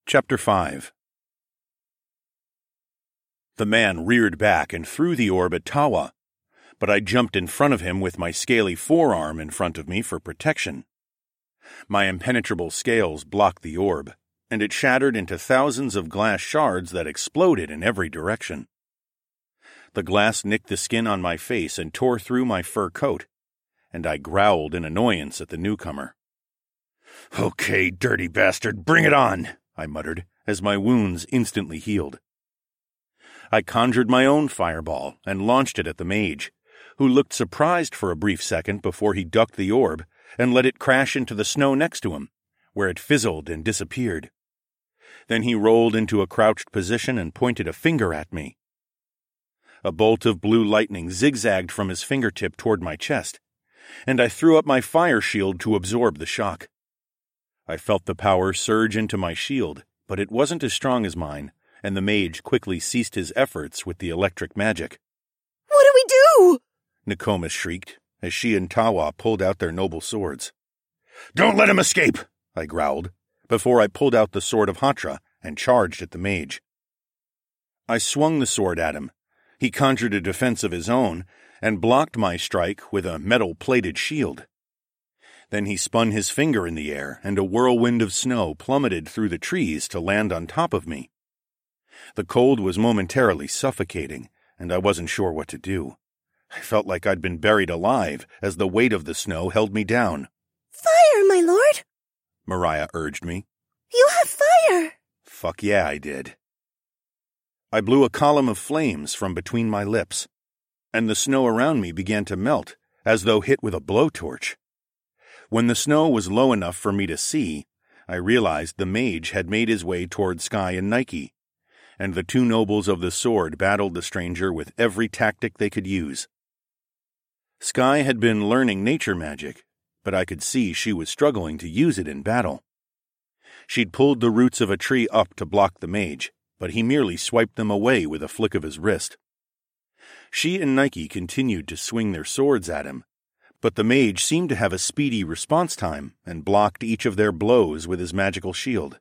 Chapter 5. The man reared back and threw the orb at Tawa, but I jumped in front of him with my scaly forearm in front of me for protection. My impenetrable scales blocked the orb, and it shattered into thousands of glass shards that exploded in every direction. The glass nicked the skin on my face and tore through my fur coat, and I growled in annoyance at the newcomer. "Okay, dirty bastard, bring it on," I muttered, as my wounds instantly healed. I conjured my own fireball and launched it at the mage, who looked surprised for a brief second before he ducked the orb and let it crash into the snow next to him, where it fizzled and disappeared. Then he rolled into a crouched position and pointed a finger at me. A bolt of blue lightning zigzagged from his fingertip toward my chest, and I threw up my fire shield to absorb the shock. I felt the power surge into my shield, but it wasn't as strong as mine, and the mage quickly ceased his efforts with the electric magic. "What do we do?" Nokomis shrieked, as she and Tawa pulled out their noble swords. "Don't let him escape," I growled, before I pulled out the sword of Hatra and charged at the mage. I swung the sword at him. He conjured a defense of his own, and blocked my strike with a metal-plated shield. Then he spun his finger in the air, and a whirlwind of snow plummeted through the trees to land on top of me. The cold was momentarily suffocating, and I wasn't sure what to do. I felt like I'd been buried alive as the weight of the snow held me down. "Fire, my lord!" Mariah urged me. "You have fire!" Fuck yeah, I did. I blew a column of flames from between my lips, and the snow around me began to melt, as though hit with a blowtorch. When the snow was low enough for me to see, I realized the mage had made his way toward Sky and Nike, and the two nobles of the sword battled the stranger with every tactic they could use. Sky had been learning nature magic, but I could see she was struggling to use it in battle. She'd pulled the roots of a tree up to block the mage, but he merely swiped them away with a flick of his wrist. She and Nike continued to swing their swords at him, but the mage seemed to have a speedy response time and blocked each of their blows with his magical shield.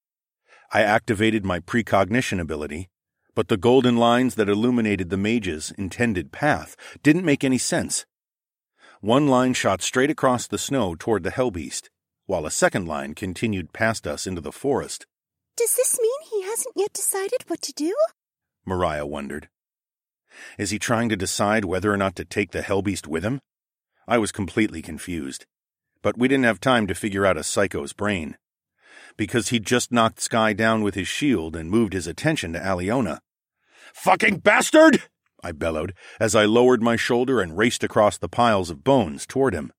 I activated my precognition ability, but the golden lines that illuminated the mage's intended path didn't make any sense. One line shot straight across the snow toward the Hellbeast, while a second line continued past us into the forest. "Does this mean he hasn't yet decided what to do?" Mariah wondered. Is he trying to decide whether or not to take the Hellbeast with him? I was completely confused, but we didn't have time to figure out a psycho's brain, because he'd just knocked Sky down with his shield and moved his attention to Aliona. "Fucking bastard!" I bellowed as I lowered my shoulder and raced across the piles of bones toward him.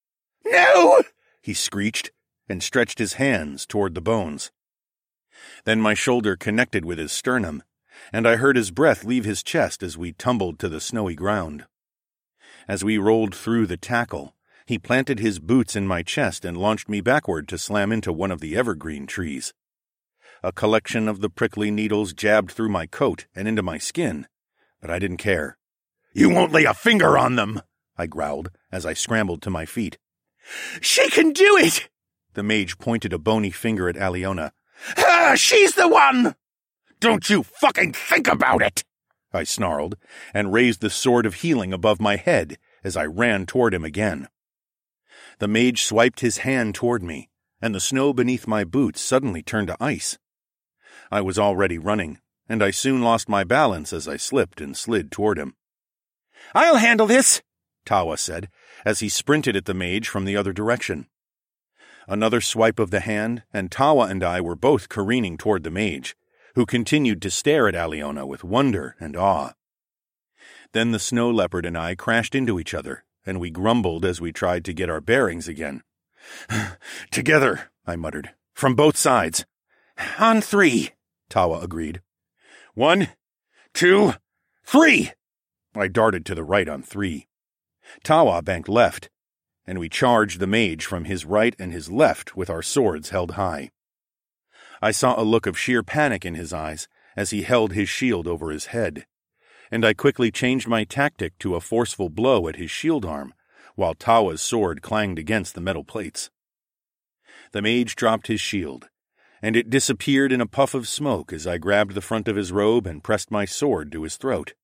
"No!" he screeched and stretched his hands toward the bones. Then my shoulder connected with his sternum, and I heard his breath leave his chest as we tumbled to the snowy ground. As we rolled through the tackle, he planted his boots in my chest and launched me backward to slam into one of the evergreen trees. A collection of the prickly needles jabbed through my coat and into my skin, but I didn't care. "You won't lay a finger on them!" I growled as I scrambled to my feet. "She can do it!" The mage pointed a bony finger at Aliona. "She's the one!" "Don't you fucking think about it!" I snarled, and raised the sword of healing above my head as I ran toward him again. The mage swiped his hand toward me, and the snow beneath my boots suddenly turned to ice. I was already running, and I soon lost my balance as I slipped and slid toward him. "I'll handle this," Tawa said, as he sprinted at the mage from the other direction. Another swipe of the hand, and Tawa and I were both careening toward the mage, who continued to stare at Aliona with wonder and awe. Then the snow leopard and I crashed into each other, and we grumbled as we tried to get our bearings again. "Together," I muttered, "from both sides." "On 3, Tawa agreed. 1, 2, 3! I darted to the right on 3. Tawa banked left, and we charged the mage from his right and his left with our swords held high. I saw a look of sheer panic in his eyes as he held his shield over his head, and I quickly changed my tactic to a forceful blow at his shield arm, while Tawa's sword clanged against the metal plates. The mage dropped his shield, and it disappeared in a puff of smoke as I grabbed the front of his robe and pressed my sword to his throat.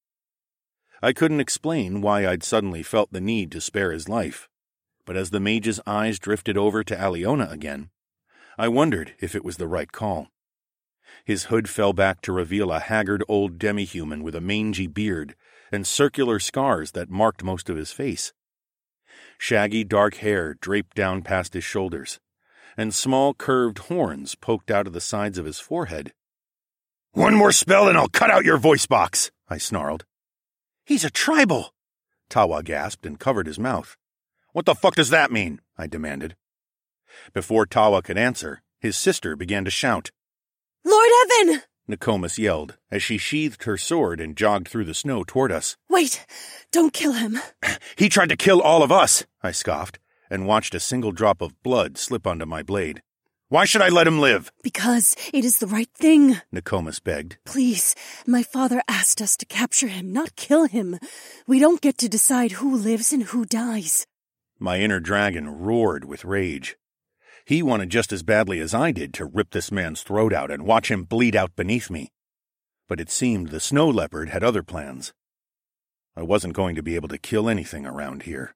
I couldn't explain why I'd suddenly felt the need to spare his life, but as the mage's eyes drifted over to Aliona again, I wondered if it was the right call. His hood fell back to reveal a haggard old demi-human with a mangy beard and circular scars that marked most of his face. Shaggy dark hair draped down past his shoulders, and small curved horns poked out of the sides of his forehead. "One more spell and I'll cut out your voice box," I snarled. "He's a tribal," Tawa gasped and covered his mouth. "What the fuck does that mean?" I demanded. Before Tawa could answer, his sister began to shout. "Lord Evan!" Nokomis yelled as she sheathed her sword and jogged through the snow toward us. "Wait, don't kill him." "He tried to kill all of us," I scoffed, and watched a single drop of blood slip onto my blade. "Why should I let him live?" "Because it is the right thing," Nokomis begged. "Please, my father asked us to capture him, not kill him. We don't get to decide who lives and who dies." My inner dragon roared with rage. He wanted just as badly as I did to rip this man's throat out and watch him bleed out beneath me. But it seemed the snow leopard had other plans. I wasn't going to be able to kill anything around here.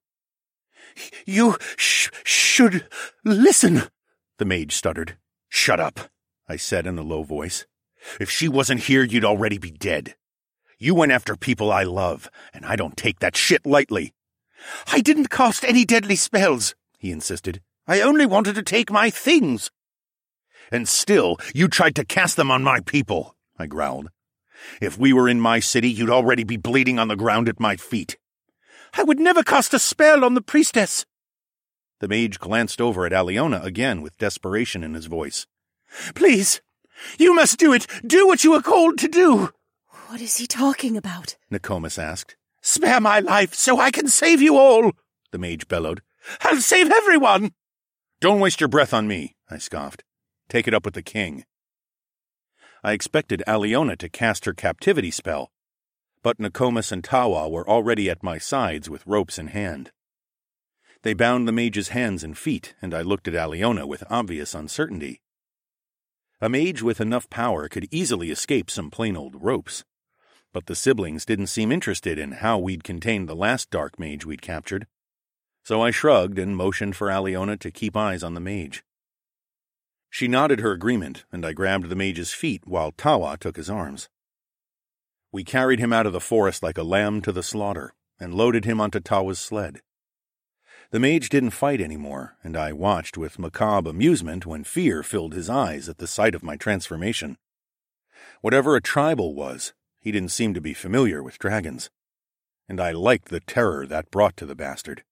"You should listen," the mage stuttered. "Shut up," I said in a low voice. "If she wasn't here, you'd already be dead. You went after people I love, and I don't take that shit lightly." "I didn't cast any deadly spells," he insisted. "I only wanted to take my things." "And still, you tried to cast them on my people," I growled. "If we were in my city, you'd already be bleeding on the ground at my feet." "I would never cast a spell on the priestess." The mage glanced over at Aliona again with desperation in his voice. "Please, you must do it. Do what you are called to do." "What is he talking about?" Nokomis asked. "Spare my life so I can save you all," the mage bellowed. "I'll save everyone." "Don't waste your breath on me," I scoffed. "Take it up with the king." I expected Aliona to cast her captivity spell, but Nokomis and Tawa were already at my sides with ropes in hand. They bound the mage's hands and feet, and I looked at Aliona with obvious uncertainty. A mage with enough power could easily escape some plain old ropes, but the siblings didn't seem interested in how we'd contained the last dark mage we'd captured, so I shrugged and motioned for Aliona to keep eyes on the mage. She nodded her agreement, and I grabbed the mage's feet while Tawa took his arms. We carried him out of the forest like a lamb to the slaughter, and loaded him onto Tawa's sled. The mage didn't fight anymore, and I watched with macabre amusement when fear filled his eyes at the sight of my transformation. Whatever a tribal was, he didn't seem to be familiar with dragons, and I liked the terror that brought to the bastard.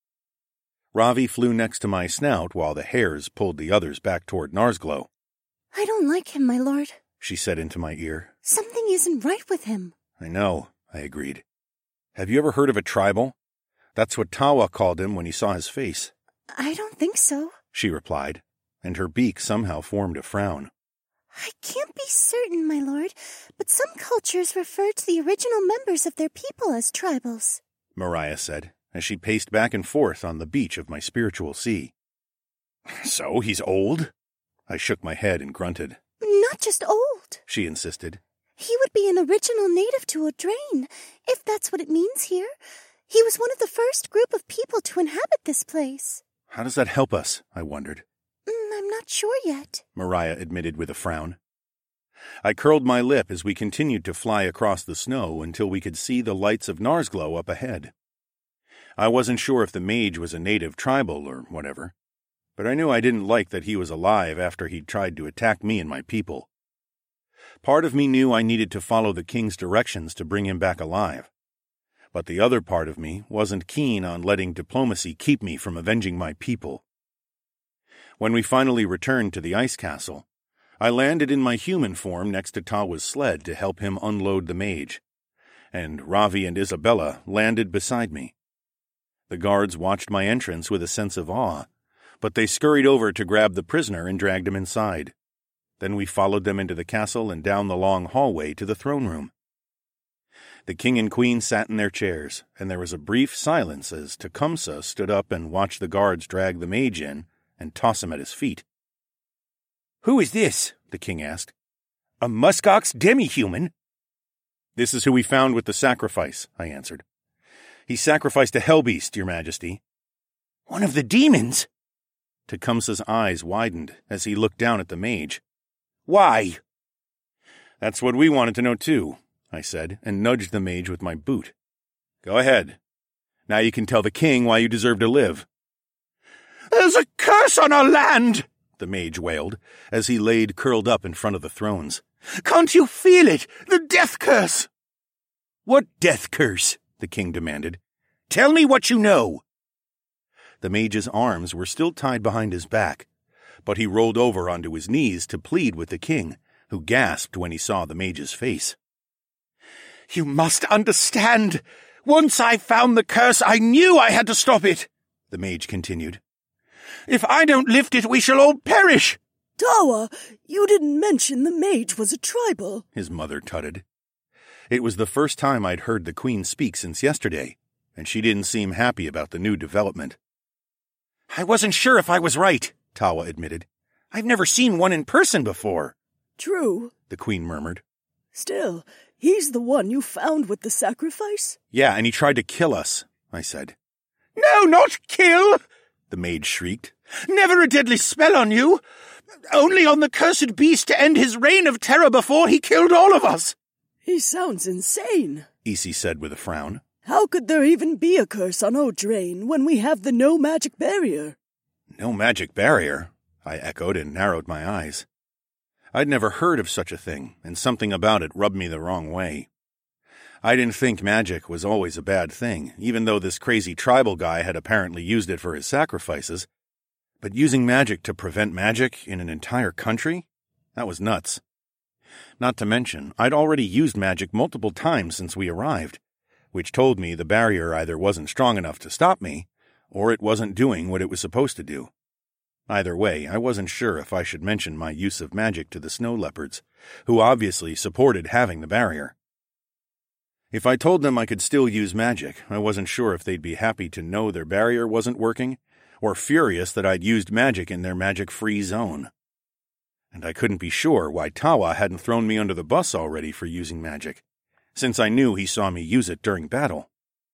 Ravi flew next to my snout while the hares pulled the others back toward Narsglow. "I don't like him, my lord," she said into my ear. "Something isn't right with him." "I know," I agreed. "Have you ever heard of a tribal? That's what Tawa called him when he saw his face." "I don't think so," she replied, and her beak somehow formed a frown. "I can't be certain, my lord, but some cultures refer to the original members of their people as tribals," Mariah said, as she paced back and forth on the beach of my spiritual sea. "So he's old?" I shook my head and grunted. "Not just old," she insisted. "He would be an original native to Odrain, if that's what it means here. He was one of the first group of people to inhabit this place." "How does that help us?" I wondered. "I'm not sure yet," Mariah admitted with a frown. I curled my lip as we continued to fly across the snow until we could see the lights of Narsglow up ahead. I wasn't sure if the mage was a native tribal or whatever, but I knew I didn't like that he was alive after he'd tried to attack me and my people. Part of me knew I needed to follow the king's directions to bring him back alive, but the other part of me wasn't keen on letting diplomacy keep me from avenging my people. When we finally returned to the ice castle, I landed in my human form next to Tawa's sled to help him unload the mage, and Ravi and Isabella landed beside me. The guards watched my entrance with a sense of awe, but they scurried over to grab the prisoner and dragged him inside. Then we followed them into the castle and down the long hallway to the throne room. The king and queen sat in their chairs, and there was a brief silence as Tecumseh stood up and watched the guards drag the mage in and toss him at his feet. "Who is this?" the king asked. "A muskox demi-human?" "This is who we found with the sacrifice," I answered. "He sacrificed a hellbeast, your majesty." "One of the demons?" Tecumseh's eyes widened as he looked down at the mage. "Why?" "That's what we wanted to know too," I said, and nudged the mage with my boot. "Go ahead. Now you can tell the king why you deserve to live." "There's a curse on our land!" the mage wailed, as he laid curled up in front of the thrones. "Can't you feel it? The death curse!" "What death curse?" the king demanded. "Tell me what you know." The mage's arms were still tied behind his back, but he rolled over onto his knees to plead with the king, who gasped when he saw the mage's face. "You must understand. Once I found the curse, I knew I had to stop it," the mage continued. "If I don't lift it, we shall all perish." "Tawa, you didn't mention the mage was a tribal," his mother tutted. It was the first time I'd heard the queen speak since yesterday, and she didn't seem happy about the new development. "I wasn't sure if I was right," Tawa admitted. "I've never seen one in person before." "True," the queen murmured. "Still, he's the one you found with the sacrifice?" "Yeah, and he tried to kill us," I said. "No, not kill!" the mage shrieked. "Never a deadly spell on you! Only on the cursed beast to end his reign of terror before he killed all of us!" "He sounds insane," Isi said with a frown. "How could there even be a curse on O'Drain when we have the no magic barrier?" "No magic barrier?" I echoed and narrowed my eyes. I'd never heard of such a thing, and something about it rubbed me the wrong way. I didn't think magic was always a bad thing, even though this crazy tribal guy had apparently used it for his sacrifices. But using magic to prevent magic in an entire country? That was nuts. Not to mention, I'd already used magic multiple times since we arrived, which told me the barrier either wasn't strong enough to stop me, or it wasn't doing what it was supposed to do. Either way, I wasn't sure if I should mention my use of magic to the snow leopards, who obviously supported having the barrier. If I told them I could still use magic, I wasn't sure if they'd be happy to know their barrier wasn't working, or furious that I'd used magic in their magic-free zone. And I couldn't be sure why Tawa hadn't thrown me under the bus already for using magic, since I knew he saw me use it during battle.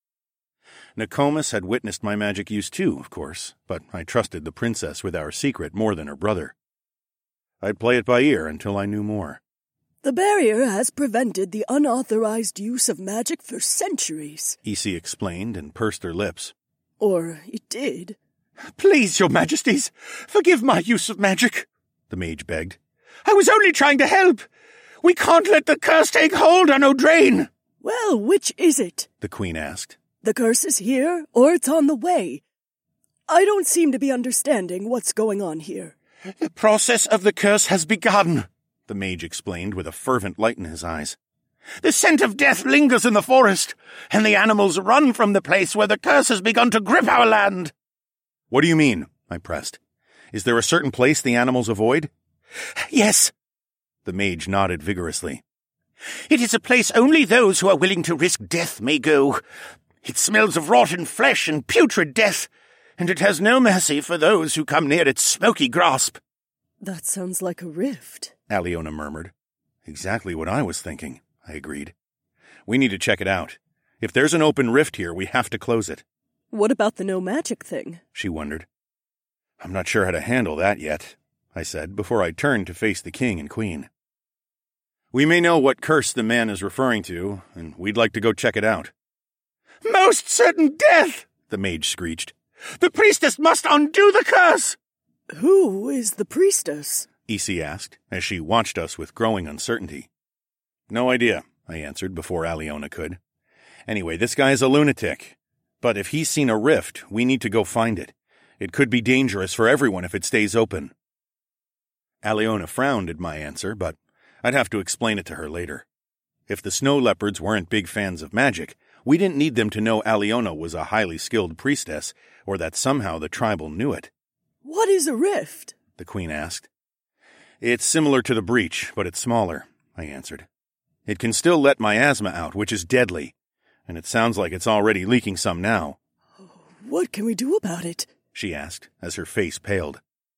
Nokomis had witnessed my magic use too, of course, but I trusted the princess with our secret more than her brother. I'd play it by ear until I knew more. "The barrier has prevented the unauthorized use of magic for centuries," Isi explained and pursed her lips. "Or it did." "Please, your majesties, forgive my use of magic," the mage begged. "I was only trying to help. We can't let the curse take hold on O'Drain." "Well, which is it?" the queen asked. "The curse is here, or it's on the way. I don't seem to be understanding what's going on here." "The process of the curse has begun," the mage explained with a fervent light in his eyes. "The scent of death lingers in the forest, and the animals run from the place where the curse has begun to grip our land." "What do you mean?" I pressed. "Is there a certain place the animals avoid?" "Yes." The mage nodded vigorously. "It is a place only those who are willing to risk death may go. It smells of rotten flesh and putrid death, and it has no mercy for those who come near its smoky grasp." "That sounds like a rift," Aliona murmured. "Exactly what I was thinking," I agreed. "We need to check it out. If there's an open rift here, we have to close it." "What about the no magic thing?" she wondered. "I'm not sure how to handle that yet," I said before I turned to face the king and queen. "We may know what curse the man is referring to, and we'd like to go check it out." "Most certain death!" the mage screeched. "The priestess must undo the curse!" "Who is the priestess?" Isi asked, as she watched us with growing uncertainty. "No idea," I answered before Aliona could. "Anyway, this guy's a lunatic. But if he's seen a rift, we need to go find it. It could be dangerous for everyone if it stays open." Aliona frowned at my answer, but I'd have to explain it to her later. If the snow leopards weren't big fans of magic, we didn't need them to know Aliona was a highly skilled priestess, or that somehow the tribal knew it. "What is a rift?" the queen asked. "It's similar to the breach, but it's smaller," I answered. "It can still let miasma out, which is deadly, and it sounds like it's already leaking some now." "What can we do about it?" she asked, as her face paled.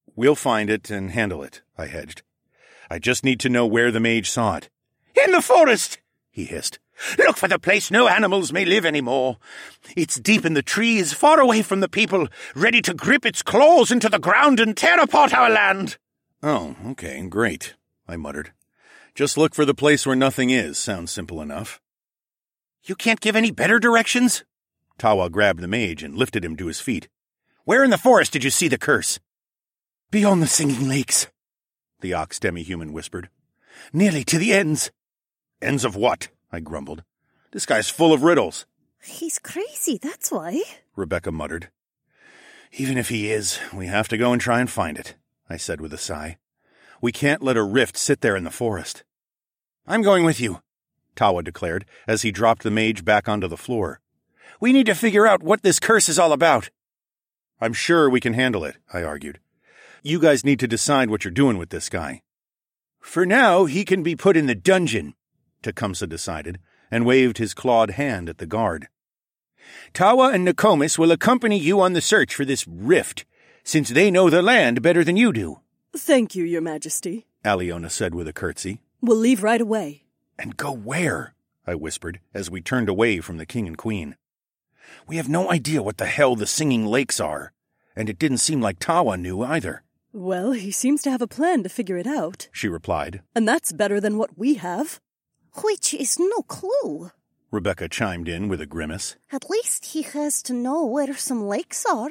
We'll find it and handle it, I hedged. I just need to know where the mage saw it. In the forest, he hissed. Look for the place no animals may live anymore. It's deep in the trees, far away from the people, ready to grip its claws into the ground and tear apart our land. Oh, okay, great, I muttered. Just look for the place where nothing is sounds simple enough. You can't give any better directions? Tawa grabbed the mage and lifted him to his feet. Where in the forest did you see the curse? Beyond the Singing Lakes, the ox demi-human whispered. Nearly to the ends. Ends of what? I grumbled. This guy's full of riddles. He's crazy, that's why, Rebecca muttered. Even if he is, we have to go and try and find it, I said with a sigh. We can't let a rift sit there in the forest. I'm going with you, Tawa declared as he dropped the mage back onto the floor. We need to figure out what this curse is all about. I'm sure we can handle it, I argued. You guys need to decide what you're doing with this guy. For now, he can be put in the dungeon, Tecumseh decided, and waved his clawed hand at the guard. Tawa and Nokomis will accompany you on the search for this rift, since they know the land better than you do. Thank you, Your Majesty, Aliona said with a curtsy. We'll leave right away. And go where? I whispered as we turned away from the king and queen. We have no idea what the hell the Singing Lakes are, and it didn't seem like Tawa knew either. Well, he seems to have a plan to figure it out, she replied. And that's better than what we have. Which is no clue. Rebecca chimed in with a grimace. At least he has to know where some lakes are.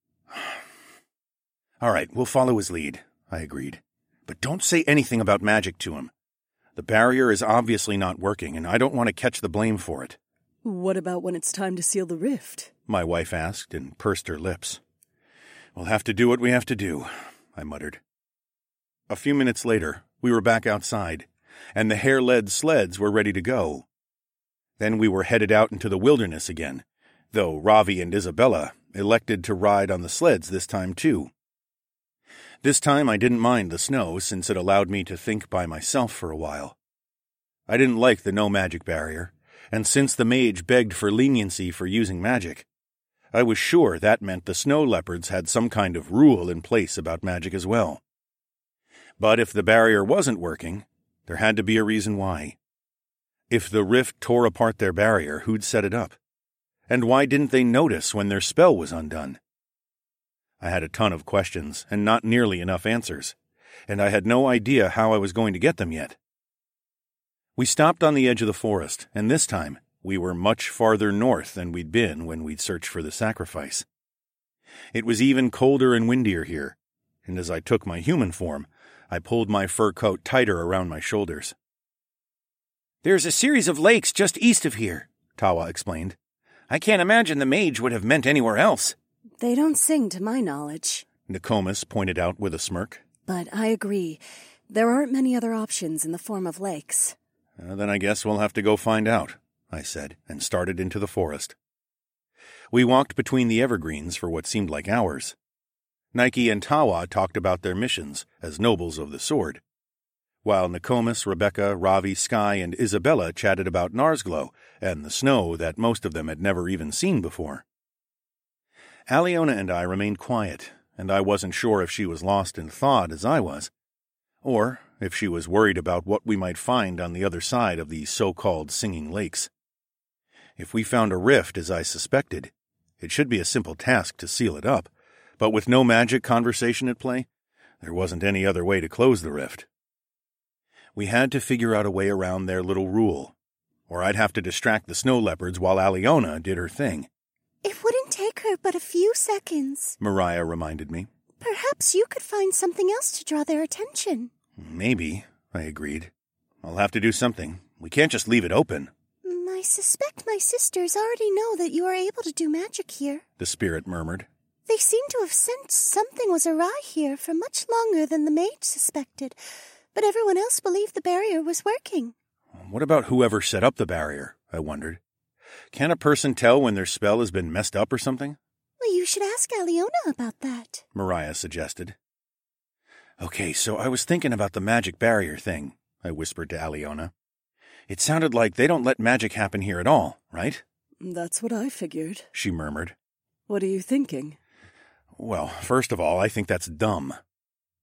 All right, we'll follow his lead, I agreed. But don't say anything about magic to him. The barrier is obviously not working, and I don't want to catch the blame for it. What about when it's time to seal the rift? My wife asked and pursed her lips. We'll have to do what we have to do, I muttered. A few minutes later, we were back outside, and the hair-led sleds were ready to go. Then we were headed out into the wilderness again, though Ravi and Isabella elected to ride on the sleds this time too. This time I didn't mind the snow since it allowed me to think by myself for a while. I didn't like the no-magic barrier, and since the mage begged for leniency for using magic, I was sure that meant the snow leopards had some kind of rule in place about magic as well. But if the barrier wasn't working, there had to be a reason why. If the rift tore apart their barrier, who'd set it up? And why didn't they notice when their spell was undone? I had a ton of questions and not nearly enough answers, and I had no idea how I was going to get them yet. We stopped on the edge of the forest, and this time we were much farther north than we'd been when we'd searched for the sacrifice. It was even colder and windier here, and as I took my human form, I pulled my fur coat tighter around my shoulders. There's a series of lakes just east of here, Tawa explained. I can't imagine the mage would have meant anywhere else. They don't sing to my knowledge, Nokomis pointed out with a smirk. But I agree. There aren't many other options in the form of lakes. Then I guess we'll have to go find out, I said, and started into the forest. We walked between the evergreens for what seemed like hours. Nike and Tawa talked about their missions as nobles of the sword, while Nokomis, Rebecca, Ravi, Sky, and Isabella chatted about Narsglow and the snow that most of them had never even seen before. Aliona and I remained quiet, and I wasn't sure if she was lost in thought as I was, or if she was worried about what we might find on the other side of these so-called Singing Lakes. If we found a rift, as I suspected, it should be a simple task to seal it up, but with no magic conversation at play, there wasn't any other way to close the rift. We had to figure out a way around their little rule, or I'd have to distract the snow leopards while Aliona did her thing. It wouldn't take her but a few seconds, Mariah reminded me. Perhaps you could find something else to draw their attention. Maybe, I agreed. I'll have to do something. We can't just leave it open. I suspect my sisters already know that you are able to do magic here, the spirit murmured. They seem to have sensed something was awry here for much longer than the mage suspected, but everyone else believed the barrier was working. What about whoever set up the barrier? I wondered. Can a person tell when their spell has been messed up or something? Well, you should ask Aliona about that, Mariah suggested. Okay, so I was thinking about the magic barrier thing, I whispered to Aliona. It sounded like they don't let magic happen here at all, right? That's what I figured, she murmured. What are you thinking? Well, first of all, I think that's dumb.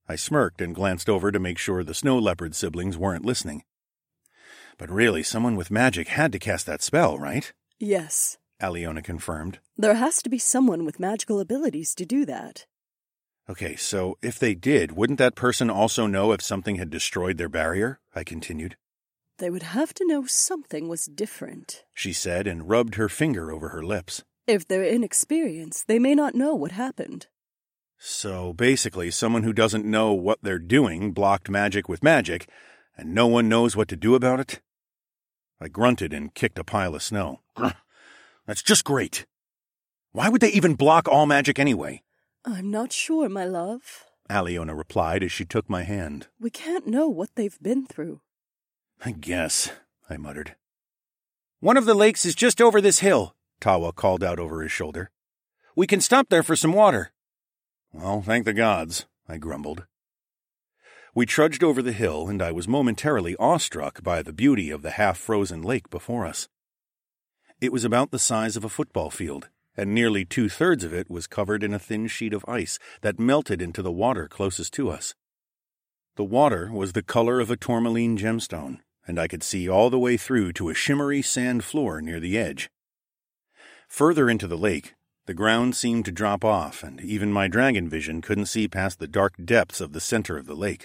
I smirked and glanced over to make sure the snow leopard siblings weren't listening. But really, someone with magic had to cast that spell, right? Yes, Aliona confirmed. there has to be someone with magical abilities to do that. Okay, so if they did, wouldn't that person also know if something had destroyed their barrier? I continued. They would have to know something was different. She said and rubbed her finger over her lips. If they're inexperienced, they may not know what happened. So basically, someone who doesn't know what they're doing blocked magic with magic, and no one knows what to do about it? I grunted and kicked a pile of snow. That's just great. Why would they even block all magic anyway? I'm not sure, my love. Aliona replied as she took my hand. We can't know what they've been through. I guess, I muttered. One of the lakes is just over this hill, Tawa called out over his shoulder. We can stop there for some water. Well, thank the gods, I grumbled. We trudged over the hill, and I was momentarily awestruck by the beauty of the half-frozen lake before us. It was about the size of a football field, and nearly 2/3 of it was covered in a thin sheet of ice that melted into the water closest to us. The water was the color of a tourmaline gemstone, and I could see all the way through to a shimmery sand floor near the edge. Further into the lake, the ground seemed to drop off, and even my dragon vision couldn't see past the dark depths of the center of the lake.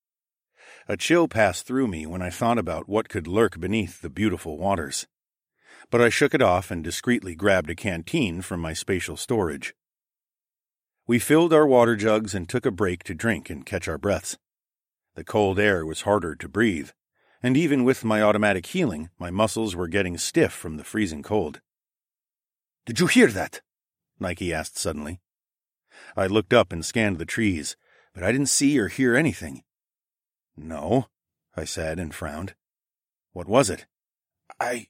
A chill passed through me when I thought about what could lurk beneath the beautiful waters. But I shook it off and discreetly grabbed a canteen from my spatial storage. We filled our water jugs and took a break to drink and catch our breaths. The cold air was harder to breathe, and even with my automatic healing, my muscles were getting stiff from the freezing cold. "Did you hear that?" Nike asked suddenly. I looked up and scanned the trees, but I didn't see or hear anything. "No," I said and frowned. "What was it?" I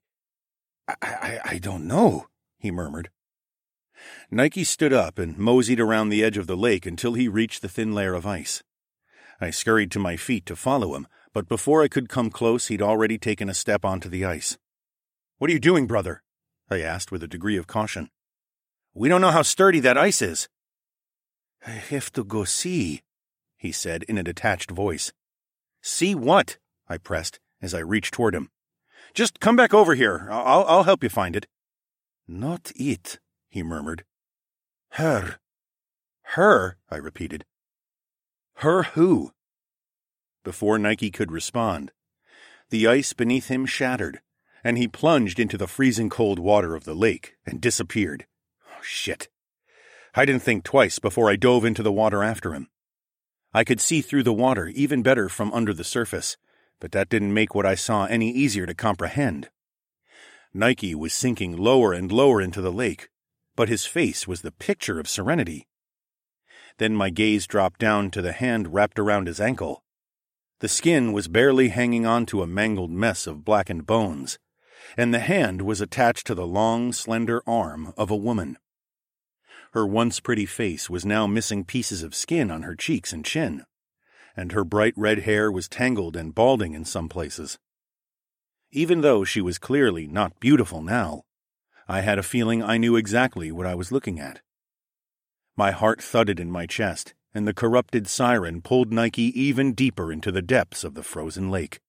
don't know," he murmured. Nike stood up and moseyed around the edge of the lake until he reached the thin layer of ice. I scurried to my feet to follow him, but before I could come close, he'd already taken a step onto the ice. "What are you doing, brother?" I asked with a degree of caution. "We don't know how sturdy that ice is." "I have to go see," he said in a detached voice. "See what?" I pressed as I reached toward him. "Just come back over here. I'll help you find it." "Not it," he murmured. "Her." "Her?" I repeated. "Her who?" Before Nike could respond, the ice beneath him shattered, and he plunged into the freezing cold water of the lake and disappeared. Oh, shit. I didn't think twice before I dove into the water after him. I could see through the water even better from under the surface, but that didn't make what I saw any easier to comprehend. Nike was sinking lower and lower into the lake, but his face was the picture of serenity. Then my gaze dropped down to the hand wrapped around his ankle. The skin was barely hanging on to a mangled mess of blackened bones, and the hand was attached to the long, slender arm of a woman. Her once pretty face was now missing pieces of skin on her cheeks and chin, and her bright red hair was tangled and balding in some places. Even though she was clearly not beautiful now, I had a feeling I knew exactly what I was looking at. My heart thudded in my chest, and the corrupted siren pulled Nike even deeper into the depths of the frozen lake.